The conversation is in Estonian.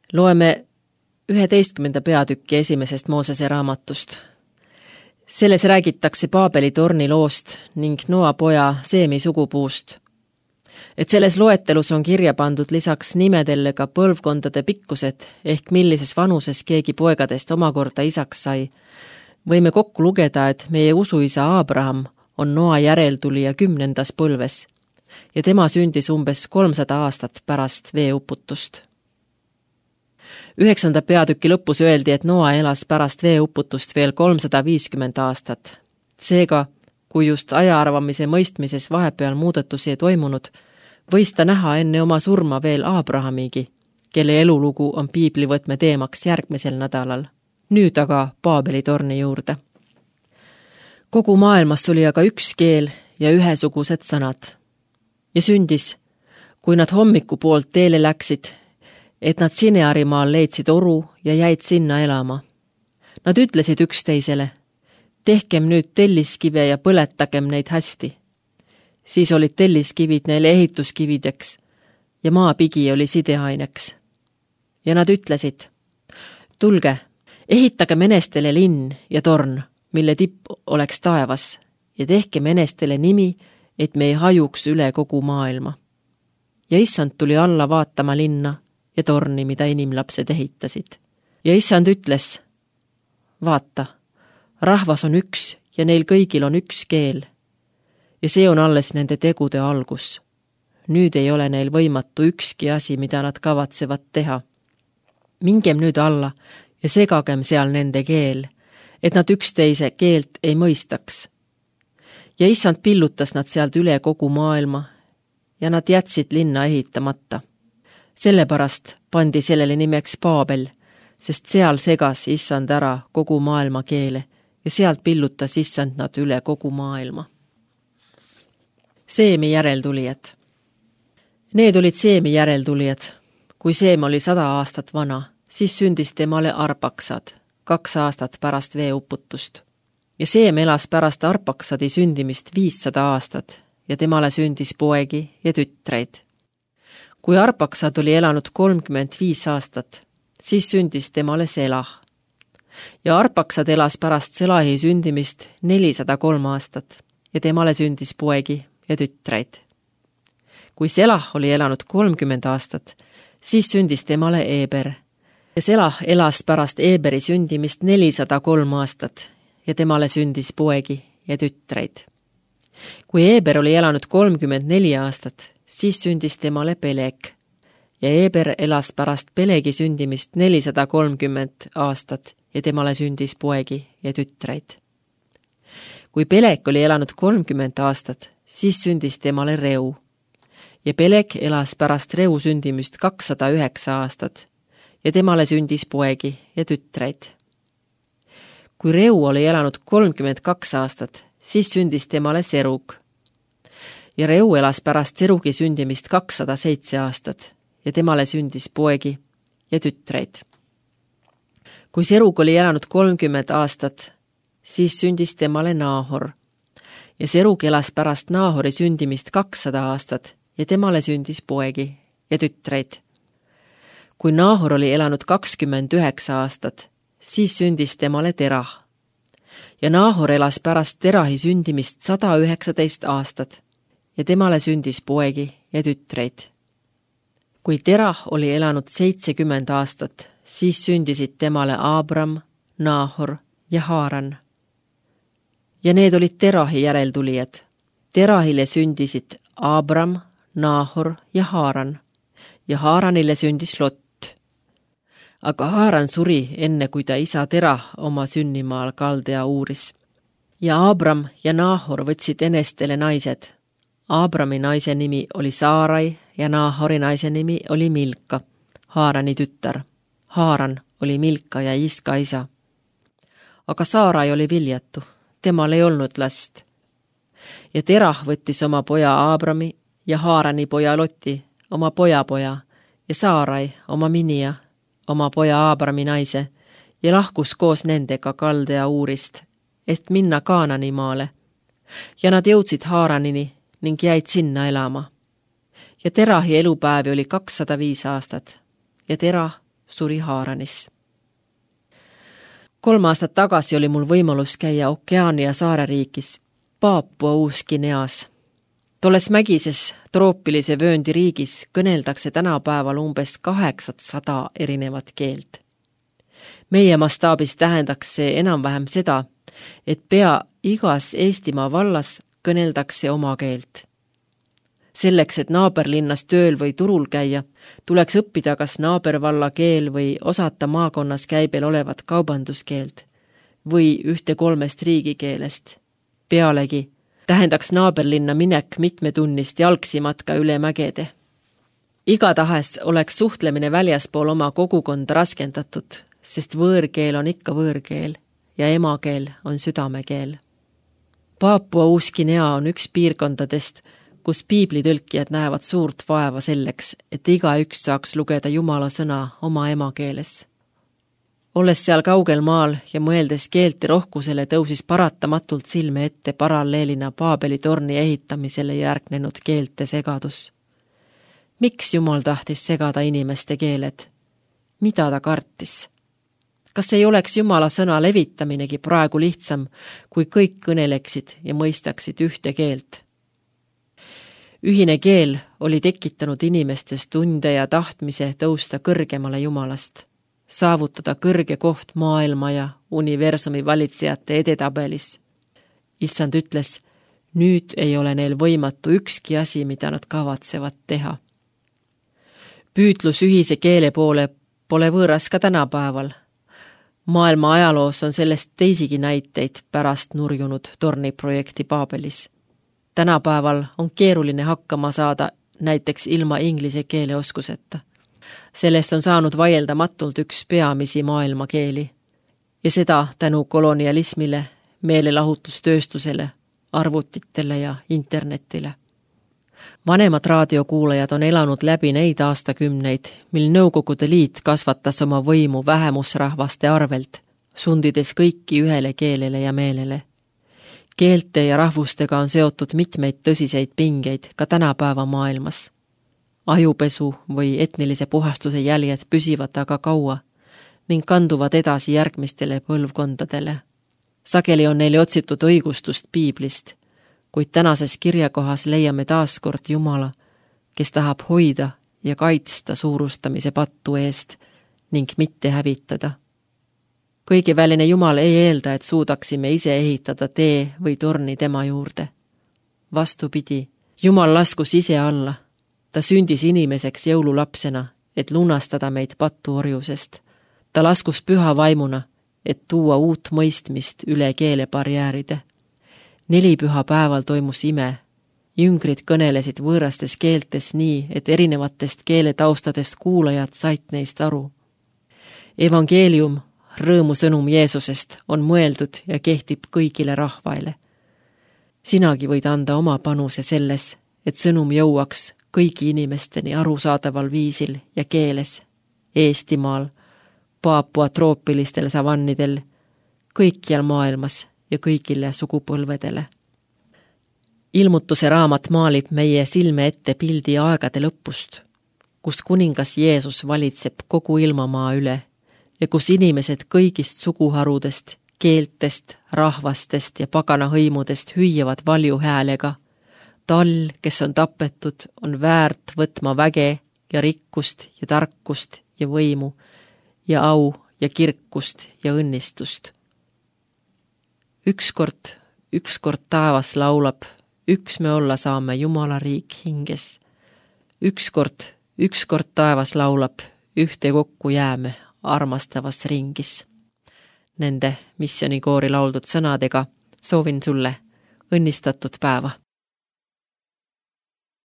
Loeme 11. peatükki esimesest Moosese raamatust. Selles räägitakse Paabeli torni loost ning Noa poja Seemi sugupuust. Et selles loetelus on kirja pandud lisaks nimedele ka põlvkondade pikkused ehk millises vanuses keegi poegadest omakorda isaks sai, võime kokku lugeda, et meie usuisa Abraham on Noa järeltulija 10. põlves ja tema sündis umbes 300 aastat pärast veeuputust. 9. peatüki lõpus öeldi, et Noa elas pärast veeuputust veel 350 aastat. Seega, kui just ajaarvamise mõistmises vahepeal muudatusi ei toimunud, võis ta näha enne oma surma veel Abrahamigi, kelle elulugu on piiblivõtme teemaks järgmisel nädalal. Nüüd aga Paabeli torni juurde. Kogu maailmas oli aga üks keel ja ühesugused sõnad. Ja sündis, kui nad hommikupoolt teele läksid, et nad Sinearimaal leidsid oru ja jäid sinna elama. Nad ütlesid üksteisele, tehkem nüüd telliskive ja põletagem neid hästi. Siis olid telliskivid neile ehituskivideks ja maapigi oli sideaineks. Ja nad ütlesid, tulge, ehitage menestele linn ja torn, mille tipp oleks taevas, ja tehke menestele nimi, et me ei hajuks üle kogu maailma. Ja issand tuli alla vaatama linna ja torni, mida inimlapsed ehitasid. Ja issand ütles, vaata, rahvas on üks ja neil kõigil on üks keel. Ja see on alles nende tegude algus. Nüüd ei ole neil võimatu ükski asi, mida nad kavatsevad teha. Mingem nüüd alla ja segagem seal nende keel, et nad üksteise keelt ei mõistaks. Ja issand pillutas nad sealt üle kogu maailma ja nad jätsid linna ehitamata. Sellepärast pandi sellele nimeks Paabel, sest seal segas issand ära kogu maailma keele ja sealt pillutas issand nad üle kogu maailma. Seemi järeltulijad. Need olid Seemi järeltulijad. Kui Seem oli 100 aastat vana, siis sündis temale Arpaksad, 2 aastat pärast veeuputust. Ja Seem elas pärast Arpaksadi sündimist 500 aastat ja temale sündis poegi ja tütreid. Kui Arpaksad oli elanud 35 aastat, siis sündis temale Selah. Ja Arpaksad elas pärast Selahi sündimist 403 aastat ja temale sündis poegi ja tütreid. Kui Selah oli elanud 30 aastat, siis sündis temale Eber. Ja Selah elas pärast Eberi sündimist 403 aastat ja temale sündis poegi ja tütreid. Kui Eber oli elanud 34 aastat, siis sündis temale Peleg. Ja Eber elas pärast Pelegi sündimist 430 aastat ja temale sündis poegi ja tütreid. Kui Peleg oli elanud 30 aastat, siis sündis temale Reu. Ja Peleg elas pärast Reu sündimist 209 aastat ja temale sündis poegi ja tütreid. Kui Reu oli elanud 32 aastat, siis sündis temale Serug. Ja Reu elas pärast Serugi sündimist 207 aastat ja temale sündis poegi ja tütreid. Kui Serug oli elanud 30 aastat, siis sündis temale Naahor. Ja Serug elas pärast Naahori sündimist 200 aastat ja temale sündis poegi ja tütreid. Kui Naahor oli elanud 29 aastat, siis sündis temale Terah. Ja Naahor elas pärast Terahi sündimist 119 aastat ja temale sündis poegi ja tütreid. Kui Terah oli elanud 70 aastat, siis sündisid temale Abram, Naahor ja Haaran. Ja need olid Terahi järeltulijad. Terahile sündisid Abram, Naahor ja Haaran. Ja Haaranile sündis Lot. Aga Haaran suri enne, kui ta isa Terah oma sünnimaal Kaldea uuris. Ja Abram ja Naahor võtsid enestele naised. Abrami naise nimi oli Saarai ja Naahori naise nimi oli Milka, Haarani tütar. Haaran oli Milka ja Iska isa. Aga Saarai oli viljatu, temal ei olnud last. Ja Terah võttis oma poja Abrami ja Haarani poja Loti, oma pojapoja, ja Saarai oma Minija, oma poja Abrami naise, ja lahkus koos nendega Kaldea uurist, et minna Kaanani maale. Ja nad jõudsid Haaranini ning jäid sinna elama. Ja Terahi elupäevi oli 205 aastat. Ja Terah suri Haaranis. 3 aastat tagasi oli mul võimalus käia Okeaania saareriigis Paapua Uus-Guineas. Tolles mägises troopilise vööndi riigis kõneldakse tänapäeval umbes 800 erinevat keelt. Meie mastaabis tähendaks see enam-vähem seda, et pea igas Eestimaa vallas kõneldakse oma keelt. Selleks, et naaberlinnas tööl või turul käia, tuleks õppida kas naabervalla keel või osata maakonnas käibel olevat kaubanduskeeld või 1-3 riigikeelest. Pealegi tähendaks naaberlinna minek mitmetunnist jalgsimatka üle mägede. Igatahes oleks suhtlemine väljaspool oma kogukonda raskendatud, sest võõrkeel on ikka võõrkeel ja emakeel on südamekeel. Paapua Uus-Guinea on üks piirkondadest, kus piiblitõlkijad näevad suurt vaeva selleks, et igaüks saaks lugeda Jumala sõna oma emakeeles. Olles seal kaugel maal ja mõeldes keelte rohkusele, tõusis paratamatult silme ette paralleelina Paabeli torni ehitamisele järgnenud keelte segadus. Miks Jumal tahtis segada inimeste keeled? Mida ta kartis? Kas ei oleks Jumala sõna levitaminegi praegu lihtsam, kui kõik kõneleksid ja mõistaksid ühte keelt? Ühine keel oli tekitanud inimestes tunde ja tahtmise tõusta kõrgemale Jumalast, saavutada kõrge koht maailma ja universumi valitsejate edetabelis. Issand ütles, nüüd ei ole neil võimatu ükski asi, mida nad kavatsevad teha. Püüdlus ühise keele poole pole võõras ka tänapäeval. Maailma ajaloos on sellest teisigi näiteid pärast nurjunud torniprojekti Paabelis. Tänapäeval on keeruline hakkama saada näiteks ilma inglise keele oskuseta. Sellest on saanud vaieldamatult üks peamisi maailmakeeli ja seda tänu kolonialismile, meelelahutustööstusele, arvutitele ja internetile. Vanemad raadiokuulajad on elanud läbi neid aastakümneid, mil Nõukogude Liit kasvatas oma võimu vähemusrahvaste arvelt, sundides kõiki ühele keelele ja meelele. Keelte ja rahvustega on seotud mitmeid tõsiseid pingeid ka tänapäeva maailmas. Ajupesu või etnilise puhastuse jäljed püsivad aga kaua ning kanduvad edasi järgmistele põlvkondadele. Sageli on neile otsitud õigustust piiblist, kuid tänases kirjakohas leiame taaskord Jumala, kes tahab hoida ja kaitsta suurustamise pattu eest ning mitte hävitada. Kõigeväline Jumal ei eelda, et suudaksime ise ehitada tee või torni tema juurde. Vastupidi, Jumal laskus ise alla. Ta sündis inimeseks jõululapsena, et lunastada meid patuorjusest. Ta laskus püha vaimuna, et tuua uut mõistmist üle keelebarjääride. 4 pühapäeval toimus ime. Jüngrid kõnelesid võõrastes keeltes nii, et erinevatest keeletaustadest kuulajad said neist aru. Evangeelium, rõõmusõnum Jeesusest, on mõeldud ja kehtib kõigile rahvaile. Sinagi võid anda oma panuse selles, et sõnum jõuaks kõigi inimesteni arusaadaval viisil ja keeles, Eestimaal, Paapua troopilistel savannidel, kõikjal maailmas ja kõigile sugupõlvedele. Ilmutuse raamat maalib meie silme ette pildi aegade lõpust, kus kuningas Jeesus valitseb kogu ilmamaa üle ja kus inimesed kõigist suguharudest, keeltest, rahvastest ja pagana hõimudest hüüavad valju häälega. Tal, kes on tapetud, on väärt võtma väge ja rikkust ja tarkust ja võimu ja au ja kirkust ja õnnistust. Ükskord taevas laulab, üks me olla saame Jumala riik hinges. Ükskord taevas laulab, ühte kokku jääme armastavas ringis. Nende missionikoori lauldud sõnadega soovin sulle õnnistatud päeva.